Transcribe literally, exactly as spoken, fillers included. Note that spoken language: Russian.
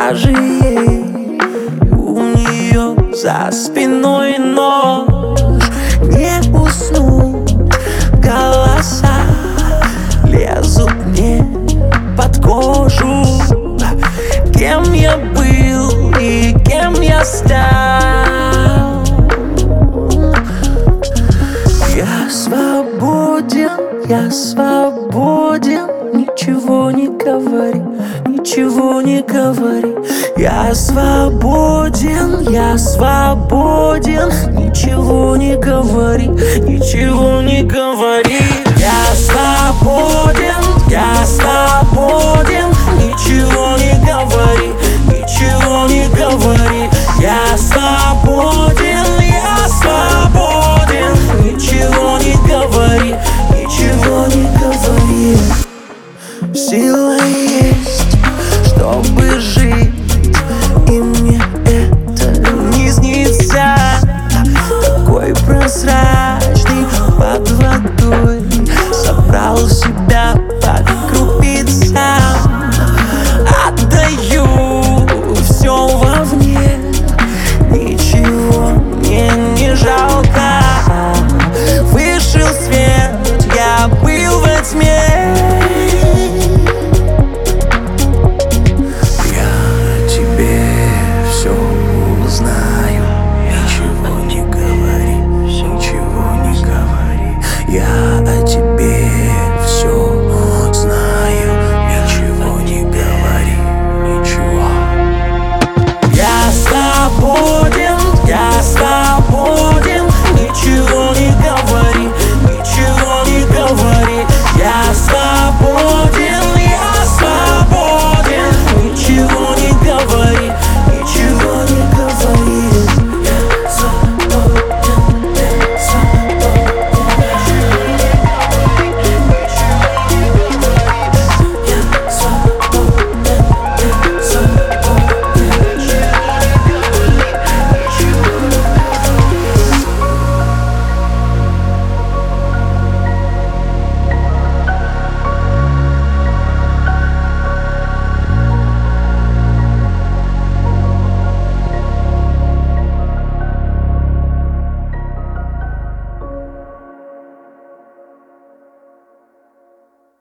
даже ей у нее за спиной нож. Не усну, голоса лезут мне под кожу. Кем я был и кем я стал? Я свободен, я свободен. Ничего не говори, ничего не говори. Я свободен, я свободен. Ничего не говори, ничего не говори. Я свободен, я свободен.